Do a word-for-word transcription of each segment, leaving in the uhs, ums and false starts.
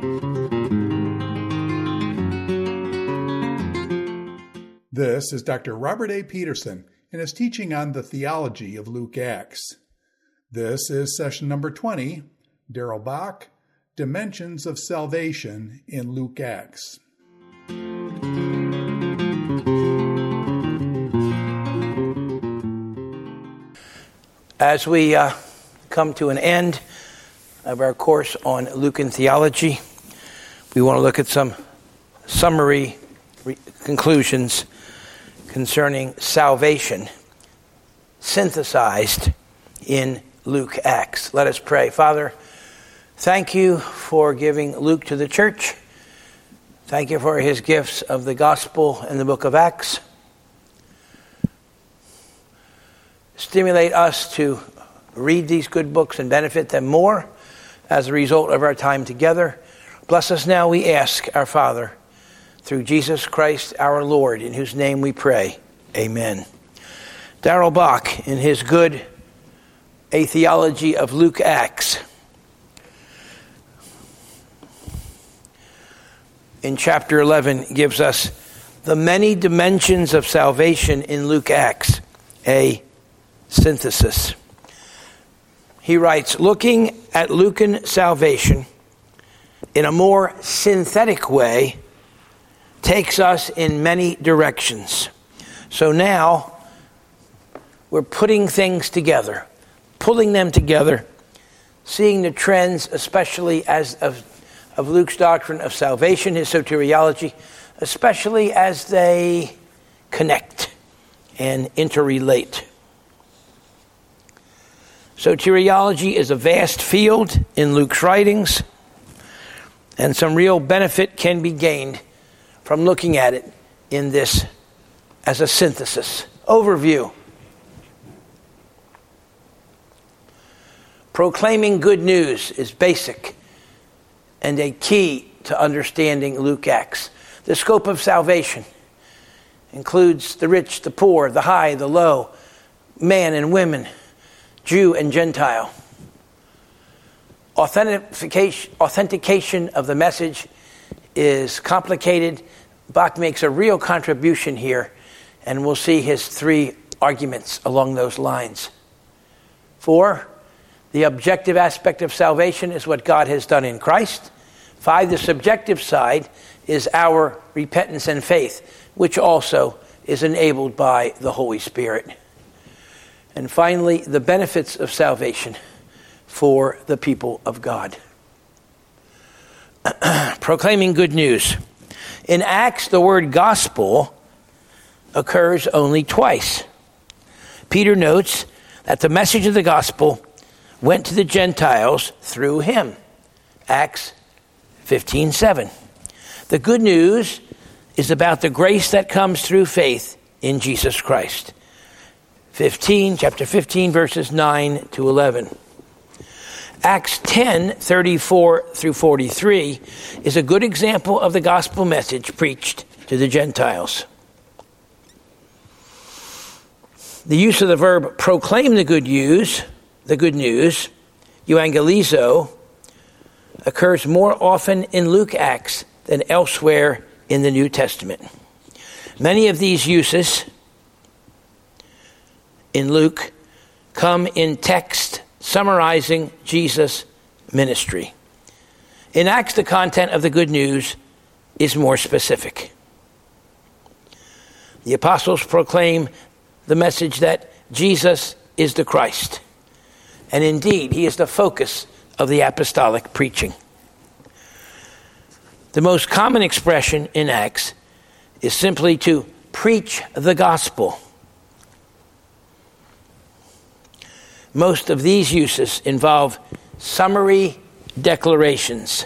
This is Doctor Robert A. Peterson in his teaching on the theology of Luke Acts. This is session number twenty, Darrell Bock, Dimensions of Salvation in Luke Acts. As we uh, come to an end of our course on Lucan theology, we want to look at some summary re- conclusions concerning salvation synthesized in Luke Acts. Let us pray. Father, thank you for giving Luke to the church. Thank you for his gifts of the gospel and the book of Acts. Stimulate us to read these good books and benefit them more as a result of our time together. Bless us now, we ask, our Father, through Jesus Christ our Lord, in whose name we pray. Amen. Darrell Bock, in his good A Theology of Luke Acts, in chapter eleven, gives us the many dimensions of salvation in Luke Acts, a synthesis. He writes, looking at Lucan salvation in a more synthetic way takes us in many directions. So now we're putting things together, pulling them together, seeing the trends, especially as of, of Luke's doctrine of salvation, his soteriology, especially as they connect and interrelate. Soteriology is a vast field in Luke's writings, and some real benefit can be gained from looking at it in this as a synthesis. Overview. Proclaiming good news is basic and a key to understanding Luke Acts. The scope of salvation includes the rich, the poor, the high, the low, man and women, Jew and Gentile. Authentication, authentication of the message is complicated. Bach makes a real contribution here, and we'll see his three arguments along those lines. Four, the objective aspect of salvation is what God has done in Christ. Five, the subjective side is our repentance and faith, which also is enabled by the Holy Spirit. And finally, the benefits of salvation for the people of God. Proclaiming good news. In Acts, the word gospel occurs only twice. Peter notes that the message of the gospel went to the Gentiles through him. Acts fifteen seven. The good news is about the grace that comes through faith in Jesus Christ. fifteen, chapter fifteen, verses nine to eleven. Acts ten, thirty-four through forty-three is a good example of the gospel message preached to the Gentiles. The use of the verb proclaim the good news, the good news, euangelizo, occurs more often in Luke Acts than elsewhere in the New Testament. Many of these uses in Luke come in text summarizing Jesus' ministry. In Acts, the content of the good news is more specific. The apostles proclaim the message that Jesus is the Christ. And indeed, he is the focus of the apostolic preaching. The most common expression in Acts is simply to preach the gospel. Most of these uses involve summary declarations.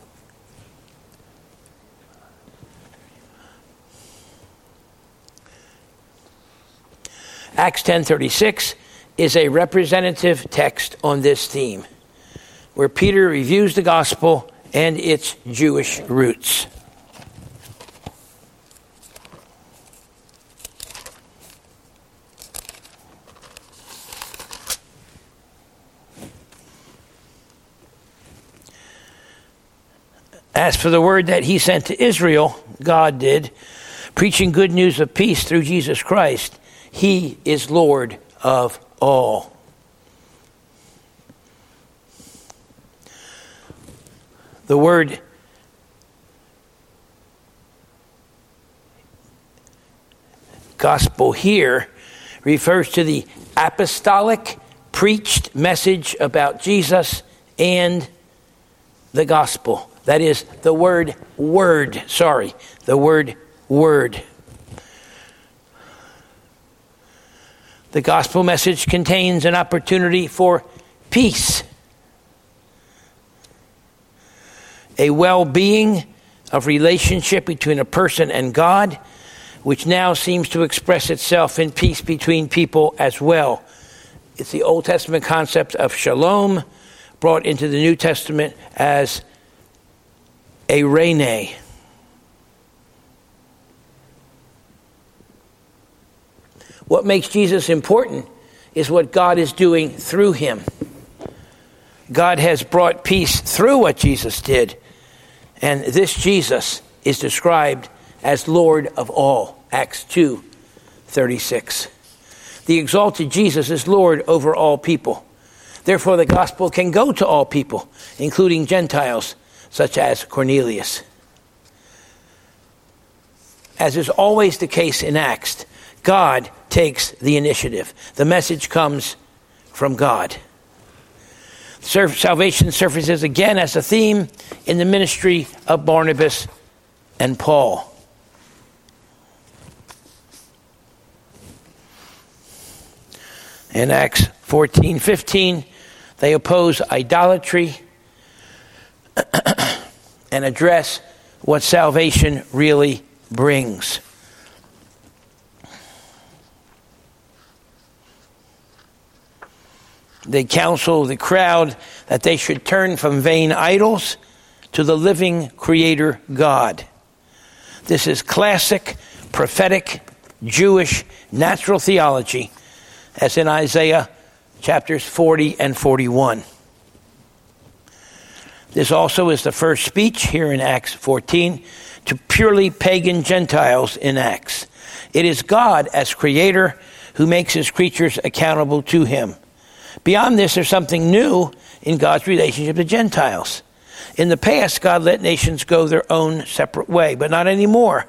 Acts ten thirty-six is a representative text on this theme, where Peter reviews the gospel and its Jewish roots. As for the word that he sent to Israel, God did, preaching good news of peace through Jesus Christ, he is Lord of all. The word gospel here refers to the apostolic preached message about Jesus and the gospel. That is the word word, sorry, the word word. The gospel message contains an opportunity for peace, a well-being of relationship between a person and God, which now seems to express itself in peace between people as well. It's the Old Testament concept of shalom brought into the New Testament as eirene. What makes Jesus important is what God is doing through him. God has brought peace through what Jesus did, and this Jesus is described as Lord of all, Acts two thirty-six. The exalted Jesus is Lord over all people. Therefore, the gospel can go to all people, including Gentiles, such as Cornelius. As is always the case in Acts, God takes the initiative. The message comes from God. Salvation surfaces again as a theme in the ministry of Barnabas and Paul. In Acts fourteen fifteen, they oppose idolatry and address what salvation really brings. They counsel the crowd that they should turn from vain idols to the living Creator God. This is classic, prophetic, Jewish, natural theology, as in Isaiah chapters forty and forty-one. This also is the first speech here in Acts fourteen to purely pagan Gentiles in Acts. It is God as Creator who makes his creatures accountable to him. Beyond this, there's something new in God's relationship to Gentiles. In the past, God let nations go their own separate way, but not anymore.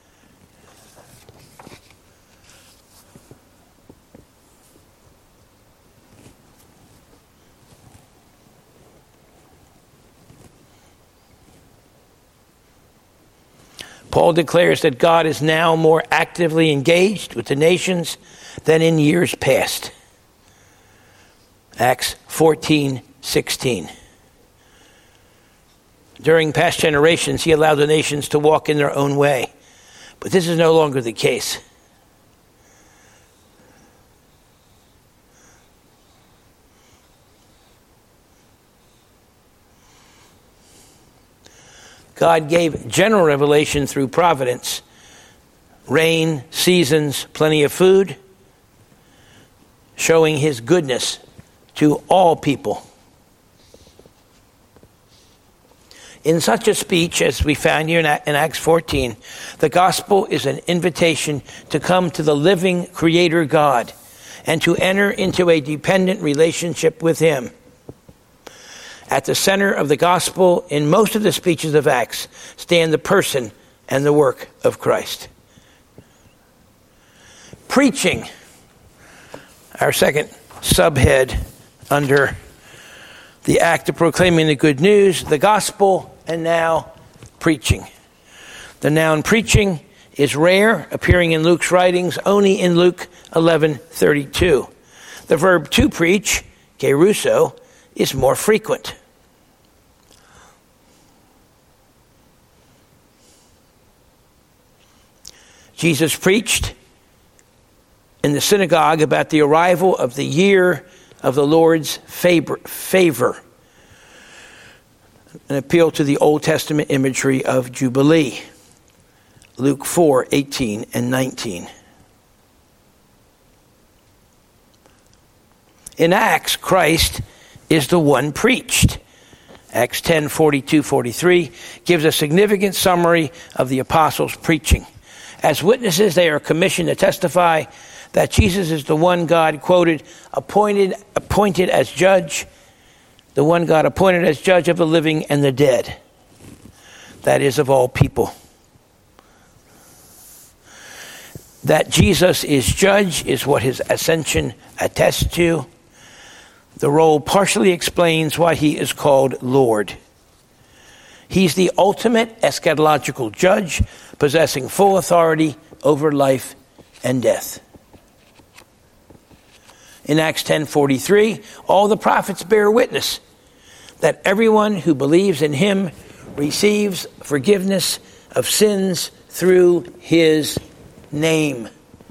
Paul declares that God is now more actively engaged with the nations than in years past. Acts fourteen sixteen. During past generations, he allowed the nations to walk in their own way. But this is no longer the case. God gave general revelation through providence, rain, seasons, plenty of food, showing his goodness to all people. In such a speech as we found here in Acts fourteen, the gospel is an invitation to come to the living Creator God and to enter into a dependent relationship with him. At the center of the gospel in most of the speeches of Acts stand the person and the work of Christ. Preaching, our second subhead under the act of proclaiming the good news, the gospel, and now preaching. The noun preaching is rare, appearing in Luke's writings only in Luke eleven thirty-two. The verb to preach, kerusso, is more frequent. Jesus preached in the synagogue about the arrival of the year of the Lord's favor, favor, an appeal to the Old Testament imagery of Jubilee, Luke four eighteen and nineteen. In Acts, Christ is the one preached. Acts ten, forty-two, forty-three gives a significant summary of the apostles' preaching. As witnesses, they are commissioned to testify that Jesus is the one God, quoted, appointed, appointed as judge, the one God appointed as judge of the living and the dead, that is, of all people. That Jesus is judge is what his ascension attests to. The role partially explains why he is called Lord. He's the ultimate eschatological judge, possessing full authority over life and death. In Acts ten forty-three, all the prophets bear witness that everyone who believes in him receives forgiveness of sins through his name.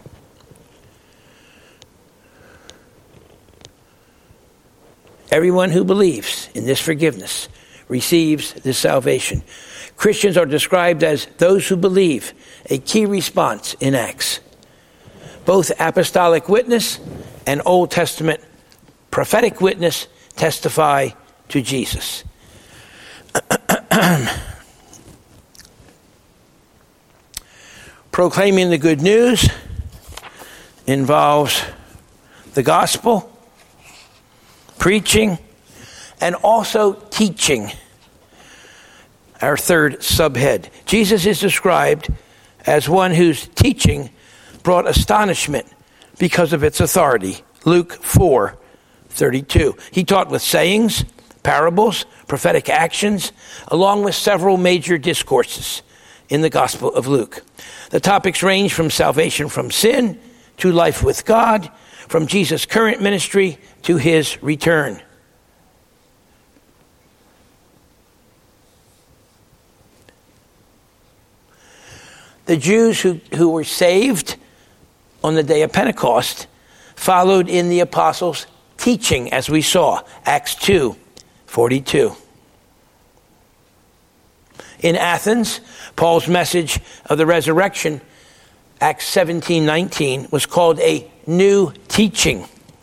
Everyone who believes in this forgiveness receives this salvation. Christians are described as those who believe, a key response in Acts. Both apostolic witness and Old Testament prophetic witness testify to Jesus. Proclaiming the good news involves the gospel, preaching, and also teaching. Our third subhead. Jesus is described as one whose teaching brought astonishment because of its authority. Luke four thirty-two. He taught with sayings, parables, prophetic actions, along with several major discourses in the Gospel of Luke. The topics range from salvation from sin to life with God, from Jesus' current ministry to his return. The Jews who, who were saved on the day of Pentecost followed in the apostles' teaching, as we saw, Acts two forty-two. In Athens, Paul's message of the resurrection, Acts seventeen nineteen, was called a new teaching.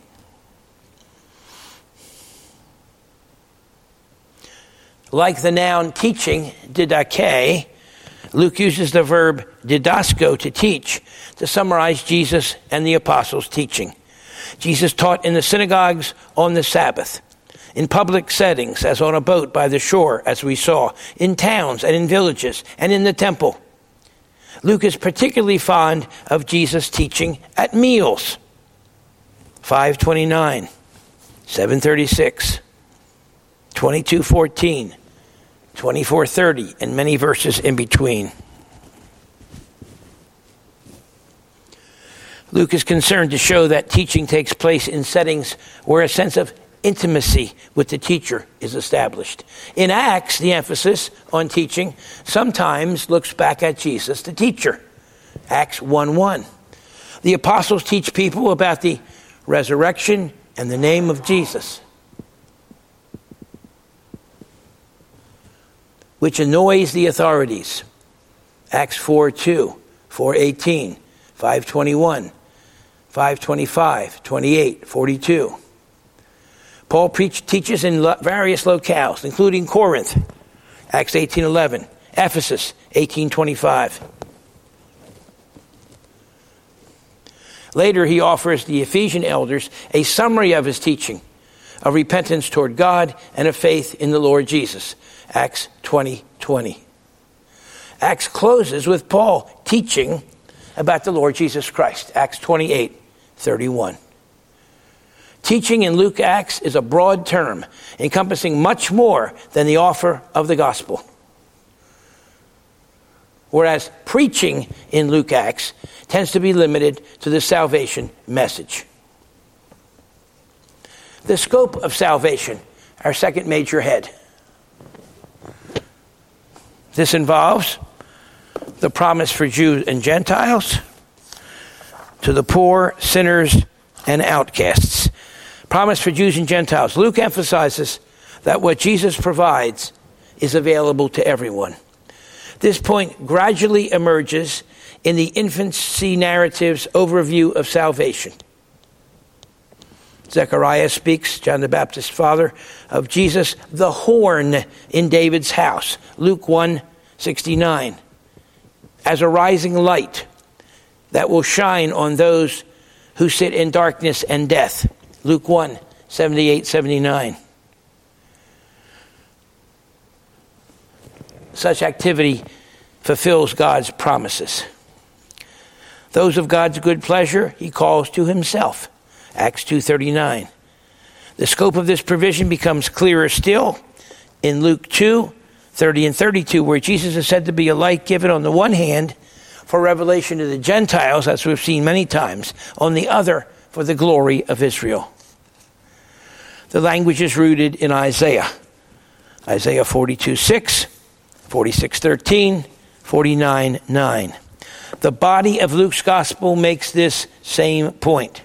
Like the noun teaching, didache, Luke uses the verb didasko, to teach, to summarize Jesus and the apostles' teaching. Jesus taught in the synagogues on the Sabbath, in public settings, as on a boat by the shore, as we saw, in towns and in villages, and in the temple. Luke is particularly fond of Jesus' teaching at meals. five twenty-nine, seven thirty-six, twenty-two fourteen, twenty-four thirty, and many verses in between. Luke is concerned to show that teaching takes place in settings where a sense of intimacy with the teacher is established. In Acts, the emphasis on teaching sometimes looks back at Jesus, the teacher. Acts one one. The apostles teach people about the resurrection and the name of Jesus, which annoys the authorities. Acts four two, four eighteen, five twenty-one, five twenty-five, twenty-eight, forty-two. Paul preach, teaches in lo- various locales, including Corinth, Acts eighteen eleven, Ephesus, eighteen twenty-five. Later, he offers the Ephesian elders a summary of his teaching, of repentance toward God and of faith in the Lord Jesus, Acts twenty twenty. Acts closes with Paul teaching about the Lord Jesus Christ, Acts twenty-eight thirty-one. Teaching in Luke Acts is a broad term, encompassing much more than the offer of the gospel. Whereas preaching in Luke Acts tends to be limited to the salvation message. The scope of salvation, our second major head. This involves the promise for Jews and Gentiles, to the poor, sinners, and outcasts. Promise for Jews and Gentiles. Luke emphasizes that what Jesus provides is available to everyone. This point gradually emerges in the infancy narrative's overview of salvation. Zechariah speaks, John the Baptist's father, of Jesus, the horn in David's house. Luke one sixty-nine. As a rising light that will shine on those who sit in darkness and death. Luke one seventy-eight seventy-nine. Such activity fulfills God's promises. Those of God's good pleasure he calls to himself. Acts two thirty-nine. The scope of this provision becomes clearer still in Luke two thirty and thirty-two, where Jesus is said to be a light given on the one hand for revelation to the Gentiles, as we've seen many times, on the other for the glory of Israel. The language is rooted in Isaiah. Isaiah forty-two six, forty-six thirteen, forty-nine nine. The body of Luke's gospel makes this same point.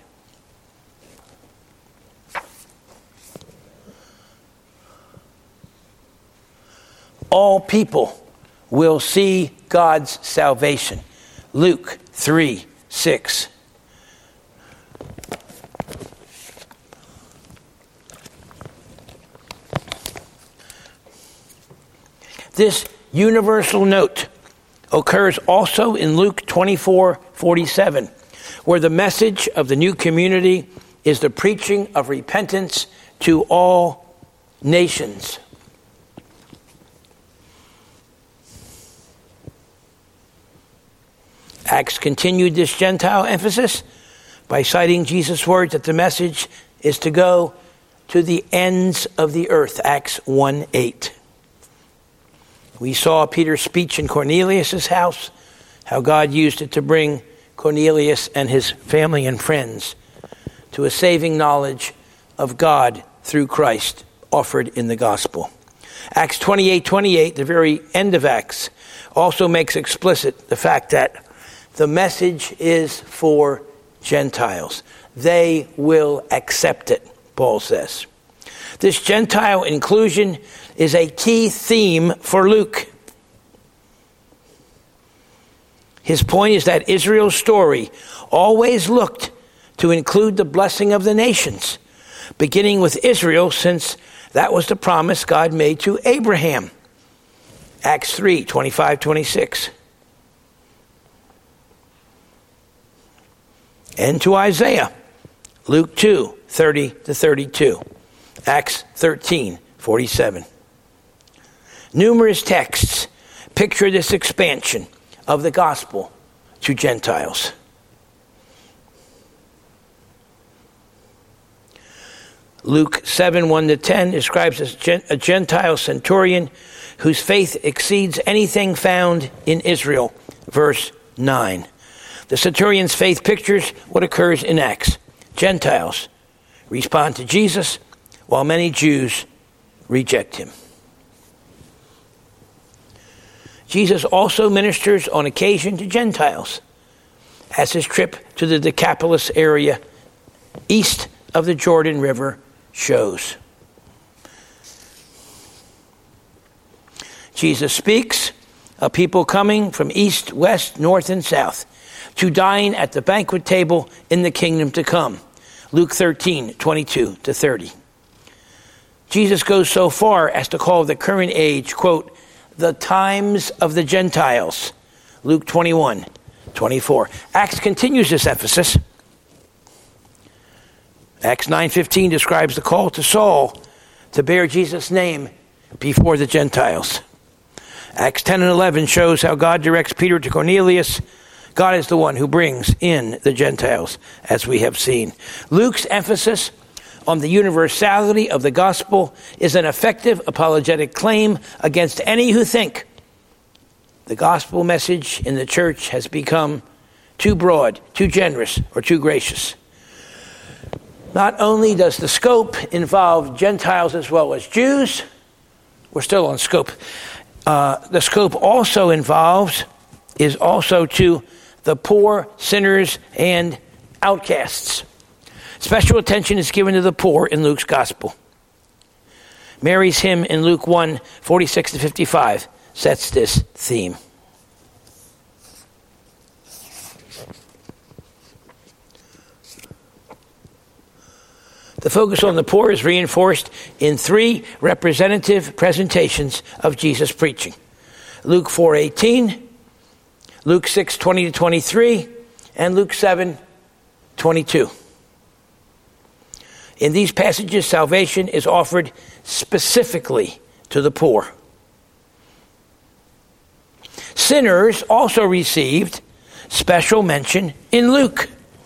All people will see God's salvation. Luke three six. This universal note occurs also in Luke twenty-four forty-seven, where the message of the new community is the preaching of repentance to all nations. Acts continued this Gentile emphasis by citing Jesus' words that the message is to go to the ends of the earth, Acts one eight. We saw Peter's speech in Cornelius' house, how God used it to bring Cornelius and his family and friends to a saving knowledge of God through Christ offered in the gospel. Acts twenty-eight twenty-eight, the very end of Acts, also makes explicit the fact that the message is for Gentiles. They will accept it, Paul says. This Gentile inclusion is a key theme for Luke. His point is that Israel's story always looked to include the blessing of the nations, beginning with Israel, since that was the promise God made to Abraham. Acts three twenty-five twenty-six. And to Isaiah, Luke two thirty to thirty-two. Acts thirteen forty-seven. Numerous texts picture this expansion of the gospel to Gentiles. Luke seven one to ten describes a Gentile centurion whose faith exceeds anything found in Israel. Verse nine. The centurion's faith pictures what occurs in Acts. Gentiles respond to Jesus, while many Jews reject him. Jesus also ministers on occasion to Gentiles, as his trip to the Decapolis area east of the Jordan River shows. Jesus speaks of people coming from east, west, north, and south to dine at the banquet table in the kingdom to come. Luke thirteen twenty-two to thirty. Jesus goes so far as to call the current age, quote, the times of the Gentiles. Luke twenty-one twenty-four. Acts continues this emphasis. Acts nine fifteen describes the call to Saul to bear Jesus' name before the Gentiles. Acts ten and eleven shows how God directs Peter to Cornelius. God is the one who brings in the Gentiles, as we have seen. Luke's emphasis on the universality of the gospel is an effective apologetic claim against any who think the gospel message in the church has become too broad, too generous, or too gracious. Not only does the scope involve Gentiles as well as Jews, we're still on scope. Uh, the scope also involves, is also to the poor, sinners, and outcasts. Special attention is given to the poor in Luke's gospel. Mary's hymn in Luke one forty-six to fifty-five sets this theme. The focus on the poor is reinforced in three representative presentations of Jesus' preaching. Luke four eighteen, Luke six twenty to twenty-three, and Luke seven twenty-two. In these passages, salvation is offered specifically to the poor. Sinners also received special mention in Luke.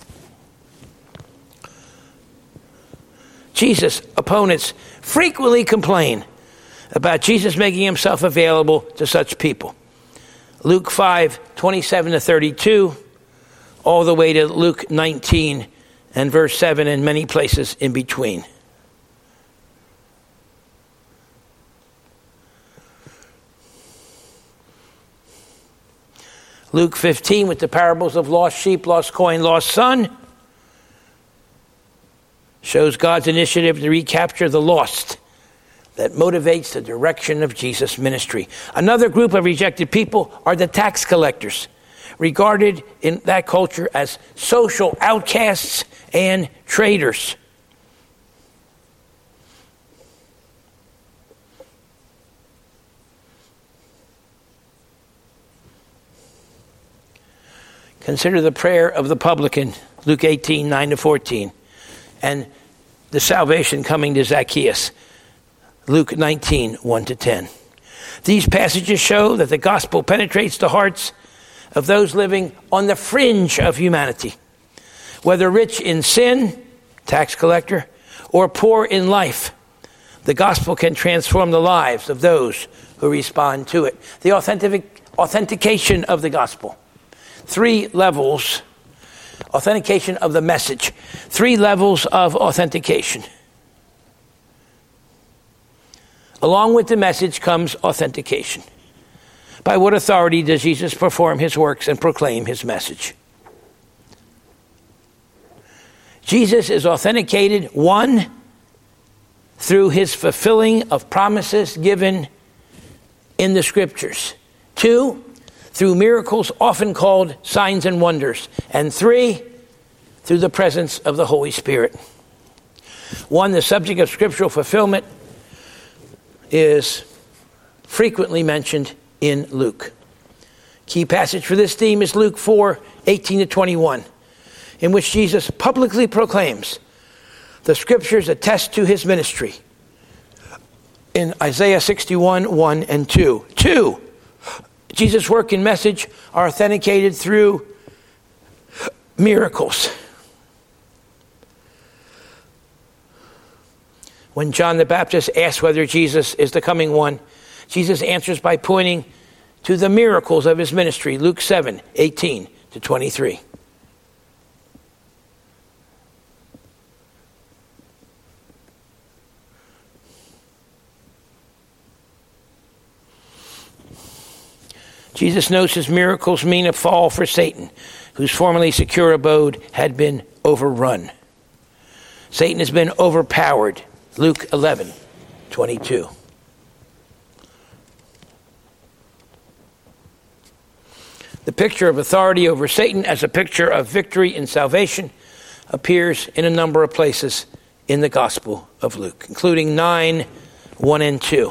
Jesus' opponents frequently complain about Jesus making himself available to such people. Luke five twenty-seven to thirty-two, all the way to Luke nineteen and verse seven, and many places in between. Luke fifteen with the parables of lost sheep, lost coin, lost son shows God's initiative to recapture the lost that motivates the direction of Jesus' ministry. Another group of rejected people are the tax collectors, regarded in that culture as social outcasts and traitors. Consider the prayer of the publican, Luke eighteen, nine to fourteen, and the salvation coming to Zacchaeus, Luke nineteen, one to ten. These passages show that the gospel penetrates the hearts of those living on the fringe of humanity, whether rich in sin, tax collector, or poor in life. The gospel can transform the lives of those who respond to it. The authentic, authentication of the gospel. Three levels. Authentication of the message. Three levels of authentication. Along with the message comes authentication. By what authority does Jesus perform his works and proclaim his message? Jesus is authenticated, one, through his fulfilling of promises given in the scriptures. Two, through miracles often called signs and wonders. And three, through the presence of the Holy Spirit. One, the subject of scriptural fulfillment is frequently mentioned in Luke. Key passage for this theme is Luke four, eighteen to twenty-one, in which Jesus publicly proclaims the scriptures attest to his ministry. In Isaiah sixty-one, one and two. Two, Jesus' work and message are authenticated through miracles. When John the Baptist asks whether Jesus is the coming one, Jesus answers by pointing to the miracles of his ministry, Luke seven, eighteen to twenty-three. Jesus knows his miracles mean a fall for Satan, whose formerly secure abode had been overrun. Satan has been overpowered. Luke eleven, twenty-two. The picture of authority over Satan as a picture of victory and salvation appears in a number of places in the Gospel of Luke, including nine, one and two.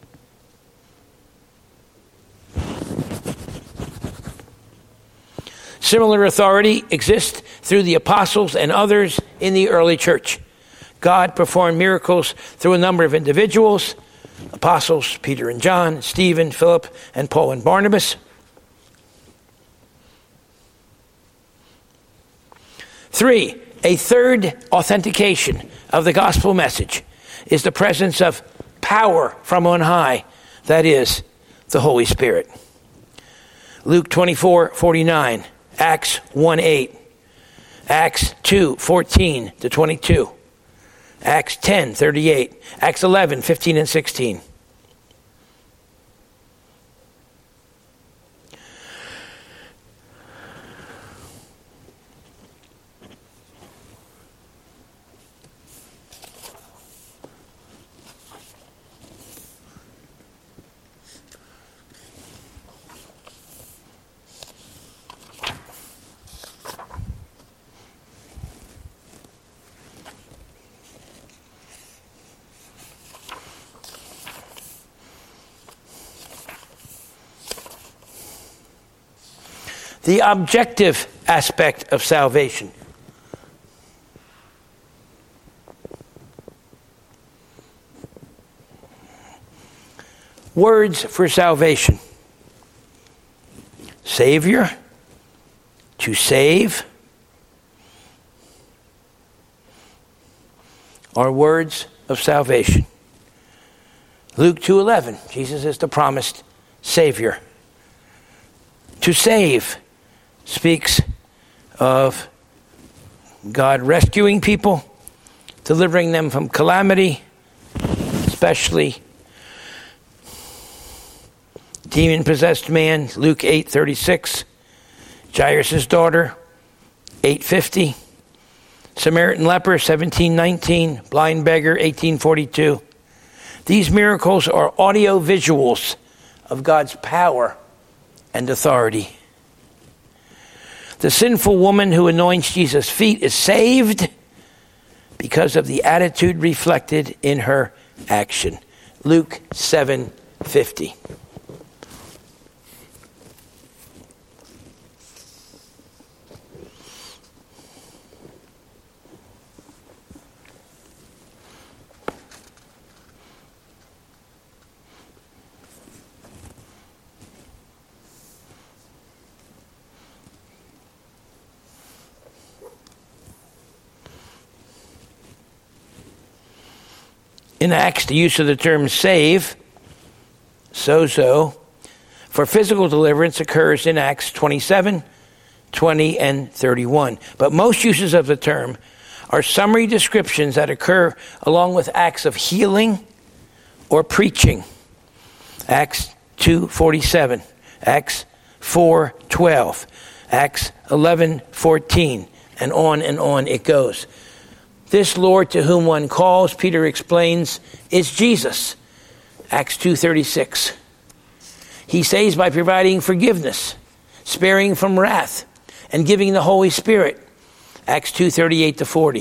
Similar authority exists through the apostles and others in the early church. God performed miracles through a number of individuals, apostles, Peter and John, Stephen, Philip, and Paul and Barnabas. Three, a third authentication of the gospel message is the presence of power from on high, that is, the Holy Spirit. Luke twenty-four, forty-nine, Acts one, eight, Acts two, fourteen to twenty-two, Acts ten, thirty-eight, Acts eleven, fifteen and sixteen. The objective aspect of salvation. Words for salvation. Savior, to save, are words of salvation. Luke two eleven, Jesus is the promised Savior. To save speaks of God rescuing people, delivering them from calamity, especially demon-possessed man, Luke eight thirty-six, Jairus' daughter, eight fifty, Samaritan leper, seventeen nineteen, blind beggar, eighteen forty-two. These miracles are audio visuals of God's power and authority. The sinful woman who anoints Jesus' feet is saved because of the attitude reflected in her action. Luke seven fifty. In Acts, the use of the term save, sozo, for physical deliverance occurs in Acts twenty-seven, twenty, and thirty-one. But most uses of the term are summary descriptions that occur along with acts of healing or preaching. Acts two forty-seven, Acts four twelve, Acts eleven fourteen, and on and on it goes. This Lord to whom one calls, Peter explains, is Jesus. Acts two thirty-six. He saves by providing forgiveness, sparing from wrath, and giving the Holy Spirit. Acts two thirty-eight to forty.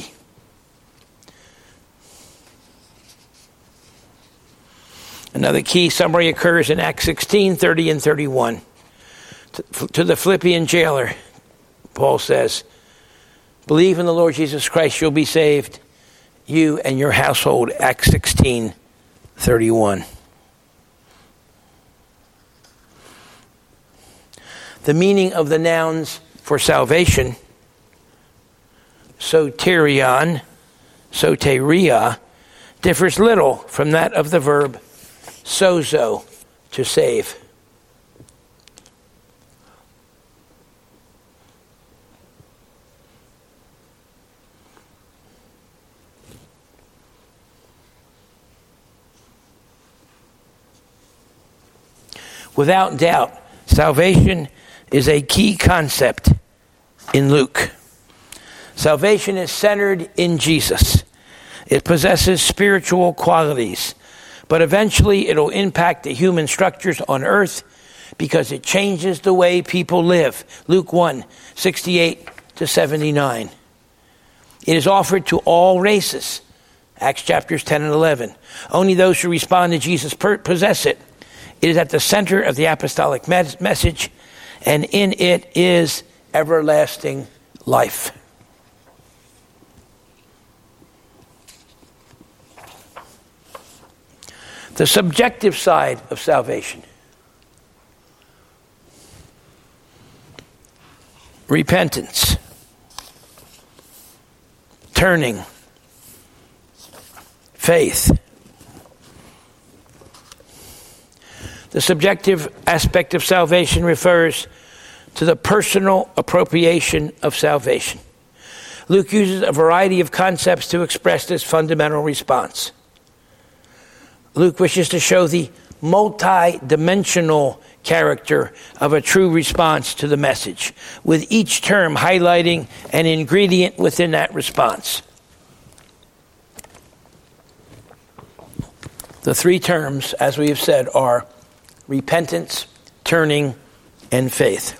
Another key summary occurs in Acts sixteen thirty and thirty-one. To, to the Philippian jailer, Paul says, believe in the Lord Jesus Christ, you'll be saved, you and your household. Acts sixteen thirty-one. The meaning of the nouns for salvation, soterion, soteria, differs little from that of the verb sozo, to save. Without doubt, salvation is a key concept in Luke. Salvation is centered in Jesus. It possesses spiritual qualities, but eventually it'll impact the human structures on earth because it changes the way people live. Luke one, sixty-eight to seventy-nine. It is offered to all races. Acts chapters ten and eleven. Only those who respond to Jesus possess it. It is at the center of the apostolic mes- message, and in it is everlasting life. The subjective side of salvation. Repentance. Turning. Faith. The subjective aspect of salvation refers to the personal appropriation of salvation. Luke uses a variety of concepts to express this fundamental response. Luke wishes to show the multi-dimensional character of a true response to the message, with each term highlighting an ingredient within that response. The three terms, as we have said, are repentance, turning, and faith.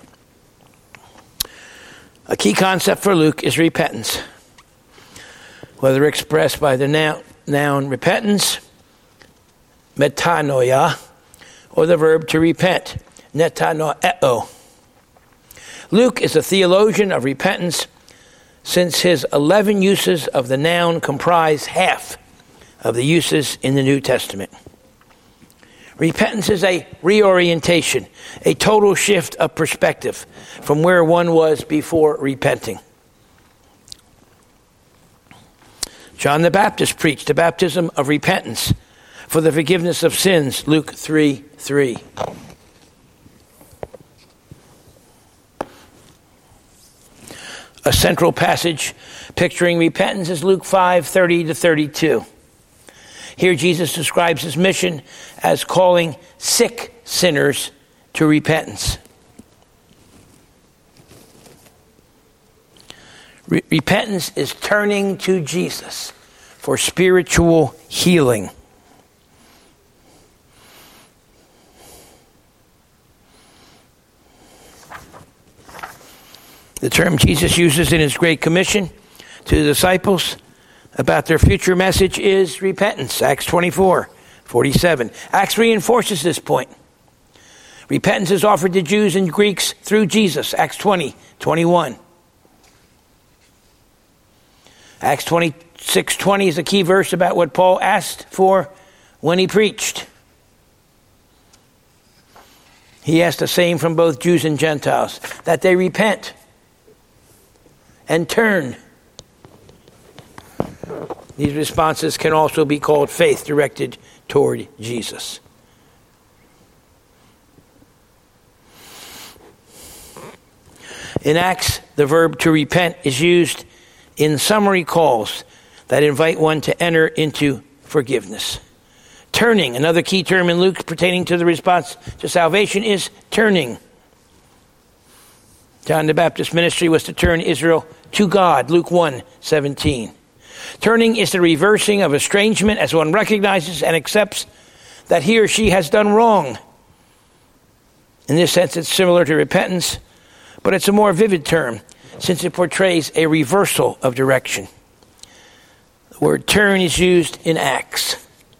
A key concept for Luke is repentance, whether expressed by the noun, noun repentance, metanoia, or the verb to repent, netanoeo. Luke is a theologian of repentance, since his eleven uses of the noun comprise half of the uses in the New Testament. Repentance is a reorientation, a total shift of perspective from where one was before repenting. John the Baptist preached a baptism of repentance for the forgiveness of sins, Luke three three. A central passage picturing repentance is Luke five thirty to thirty-two. Here Jesus describes his mission as calling sick sinners to repentance. Re- repentance is turning to Jesus for spiritual healing. The term Jesus uses in his Great Commission to the disciples about their future message is repentance, Acts twenty-four forty-seven. Acts reinforces this point. Repentance is offered to Jews and Greeks through Jesus, Acts twenty twenty-one. Acts twenty-six twenty is a key verse about what Paul asked for when he preached. He asked the same from both Jews and Gentiles, that they repent and turn. These responses can also be called faith directed toward Jesus. In Acts, the verb to repent is used in summary calls that invite one to enter into forgiveness. Turning, another key term in Luke pertaining to the response to salvation, is turning. John the Baptist's ministry was to turn Israel to God, Luke one seventeen. Turning is the reversing of estrangement as one recognizes and accepts that he or she has done wrong. In this sense, it's similar to repentance, but it's a more vivid term since it portrays a reversal of direction. The word turn is used in Acts.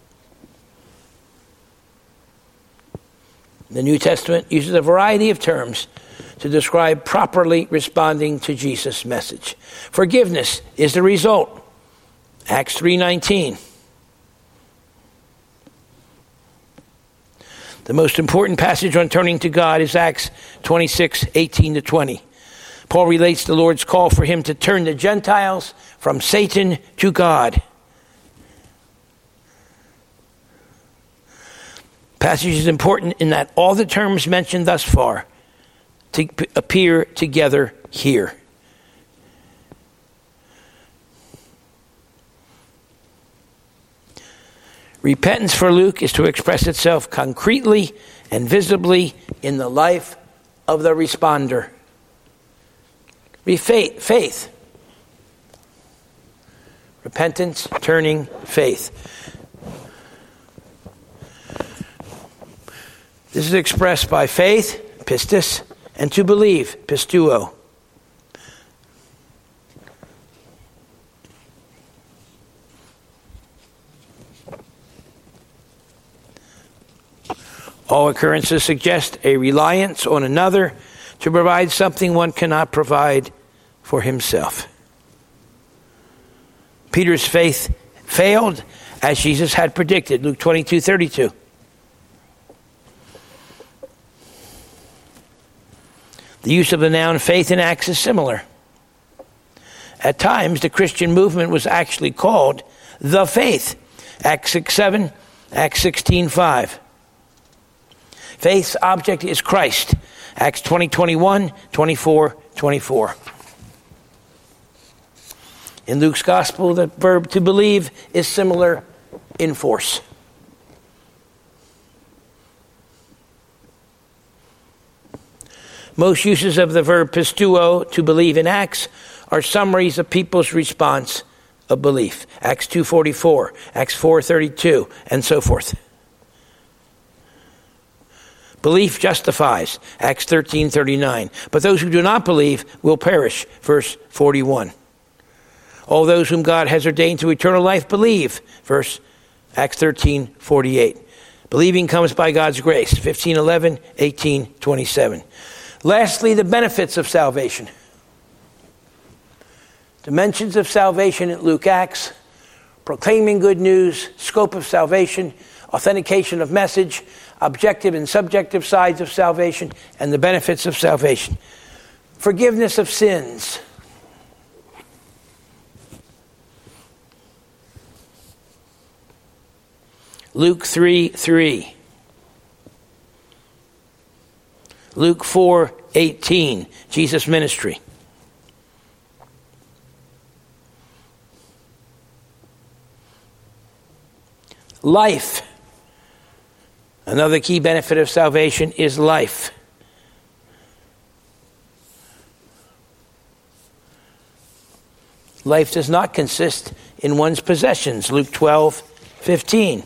The New Testament uses a variety of terms to describe properly responding to Jesus' message. Forgiveness is the result. Acts three nineteen. The most important passage on turning to God is Acts twenty-six eighteen to twenty. Paul relates the Lord's call for him to turn the Gentiles from Satan to God. Passage is important in that all the terms mentioned thus far to appear together here. Repentance for Luke is to express itself concretely and visibly in the life of the responder. Faith, faith. Repentance, turning, faith. This is expressed by faith, pistis, and to believe, pistuo. All occurrences suggest a reliance on another to provide something one cannot provide for himself. Peter's faith failed as Jesus had predicted, Luke twenty-two thirty-two. The use of the noun faith in Acts is similar. At times, the Christian movement was actually called the faith. Acts six seven, Acts sixteen five. Faith's object is Christ. Acts twenty twenty-one, twenty-four twenty-four. In Luke's gospel, the verb to believe is similar in force. Most uses of the verb pistuo, to believe in Acts, are summaries of people's response of belief. Acts two forty-four, Acts four thirty-two, and so forth. Belief justifies, Acts thirteen thirty-nine. But those who do not believe will perish, verse forty-one. All those whom God has ordained to eternal life believe, verse Acts thirteen forty-eight. Believing comes by God's grace, fifteen eleven, eighteen twenty-seven. Lastly, the benefits of salvation. Dimensions of salvation in Luke Acts, proclaiming good news, scope of salvation, authentication of message, objective and subjective sides of salvation, and the benefits of salvation. Forgiveness of sins. Luke three three. Luke four eighteen, Jesus' ministry. Life. Another key benefit of salvation is life. Life does not consist in one's possessions. Luke twelve fifteen.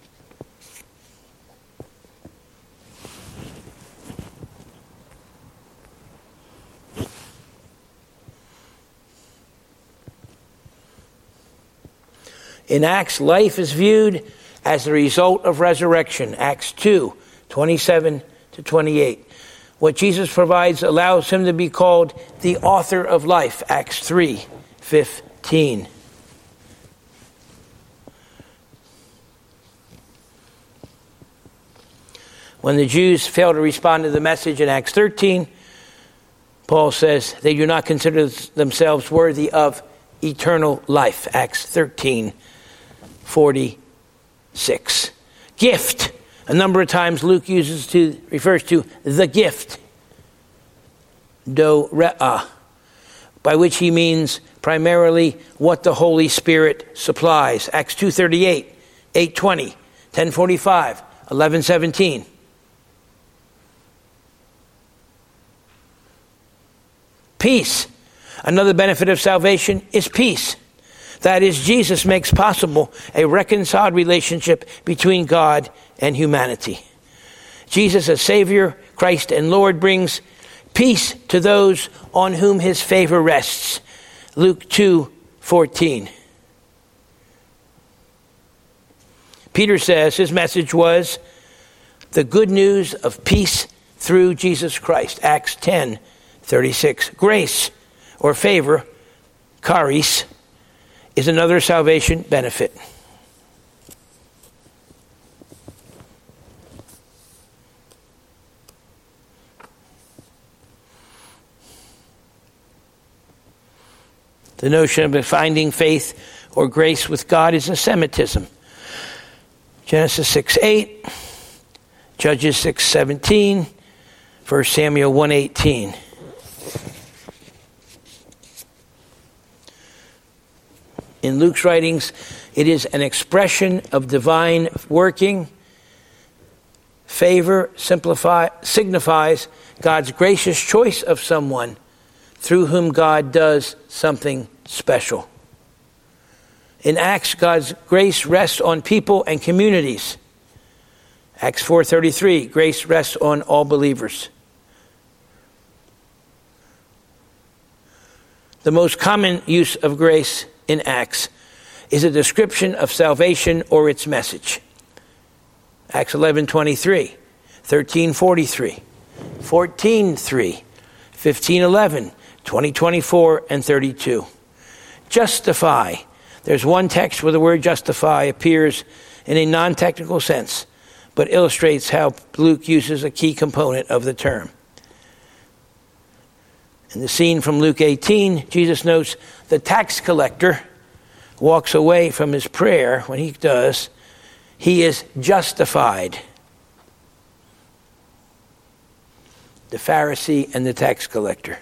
In Acts, life is viewed as the result of resurrection. Acts two, twenty-seven to twenty-eight. What Jesus provides allows him to be called the author of life. Acts three fifteen. When the Jews fail to respond to the message in Acts thirteen, Paul says they do not consider themselves worthy of eternal life. Acts thirteen forty-six. Gift. A number of times Luke uses to refers to the gift. Doreah, by which he means primarily what the Holy Spirit supplies. Acts two thirty-eight, eight twenty, ten forty-five, eleven seventeen. Peace. Another benefit of salvation is peace. That is, Jesus makes possible a reconciled relationship between God and humanity. Jesus, as Savior, Christ, and Lord, brings peace to those on whom his favor rests. Luke two fourteen. Peter says his message was the good news of peace through Jesus Christ. Acts ten thirty-six. Grace or favor, charis, is another salvation benefit. The notion of finding faith or grace with God is a Semitism. Genesis six eight, Judges six seventeen, First Samuel one eighteen. In Luke's writings, it is an expression of divine working. Favor simplify, signifies God's gracious choice of someone through whom God does something special. In Acts, God's grace rests on people and communities. Acts four thirty-three, grace rests on all believers. The most common use of grace in Acts is a description of salvation or its message. Acts eleven twenty-three, thirteen forty-three, fourteen three, fifteen eleven, twenty twenty-four, and thirty-two. Justify. There's one text where the word justify appears in a non-technical sense, but illustrates how Luke uses a key component of the term. In the scene from Luke eighteen, Jesus notes the tax collector walks away from his prayer. When he does, he is justified. The Pharisee and the tax collector.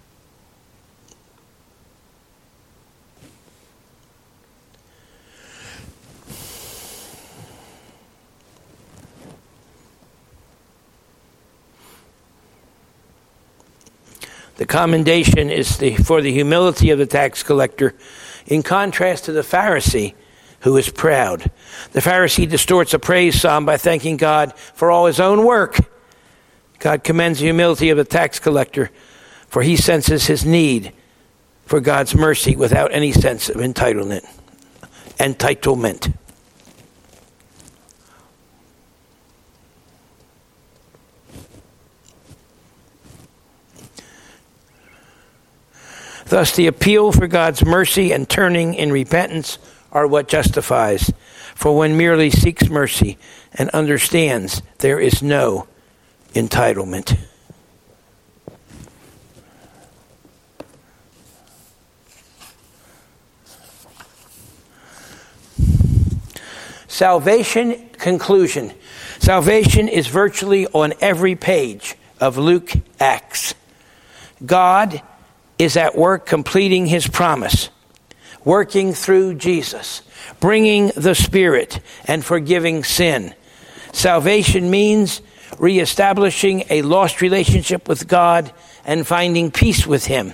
The commendation is the, for the humility of the tax collector, in contrast to the Pharisee, who is proud. The Pharisee distorts a praise psalm by thanking God for all his own work. God commends the humility of the tax collector, for he senses his need for God's mercy without any sense of entitlement. Entitlement. Thus, the appeal for God's mercy and turning in repentance are what justifies. For one merely seeks mercy and understands there is no entitlement. Salvation conclusion. Salvation is virtually on every page of Luke Acts. God is at work completing his promise, working through Jesus, bringing the Spirit and forgiving sin. Salvation means reestablishing a lost relationship with God and finding peace with him.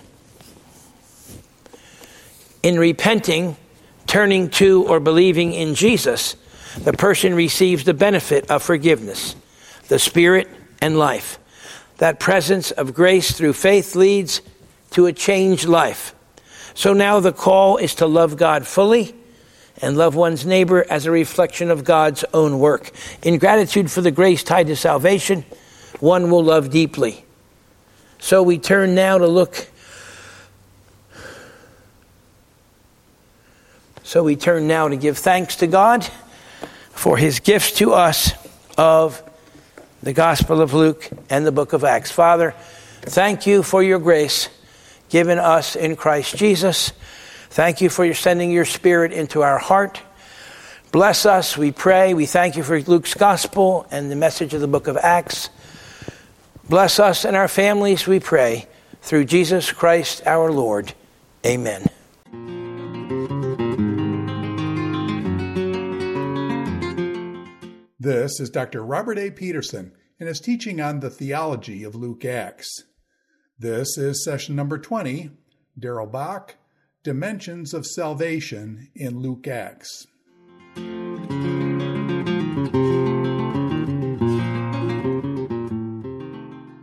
In repenting, turning to or believing in Jesus, the person receives the benefit of forgiveness, the Spirit, and life. That presence of grace through faith leads to a changed life. So now the call is to love God fully and love one's neighbor as a reflection of God's own work. In gratitude for the grace tied to salvation, one will love deeply. So we turn now to look. So we turn now to give thanks to God for his gifts to us of the Gospel of Luke and the book of Acts. Father, thank you for your grace given us in Christ Jesus. Thank you for your sending your Spirit into our heart. Bless us, we pray. We thank you for Luke's Gospel and the message of the book of Acts. Bless us and our families, we pray, through Jesus Christ our Lord. Amen. This is Doctor Robert A. Peterson and his teaching on the theology of Luke Acts. This is session number twenty, Darrell Bock, Dimensions of Salvation in Luke Acts.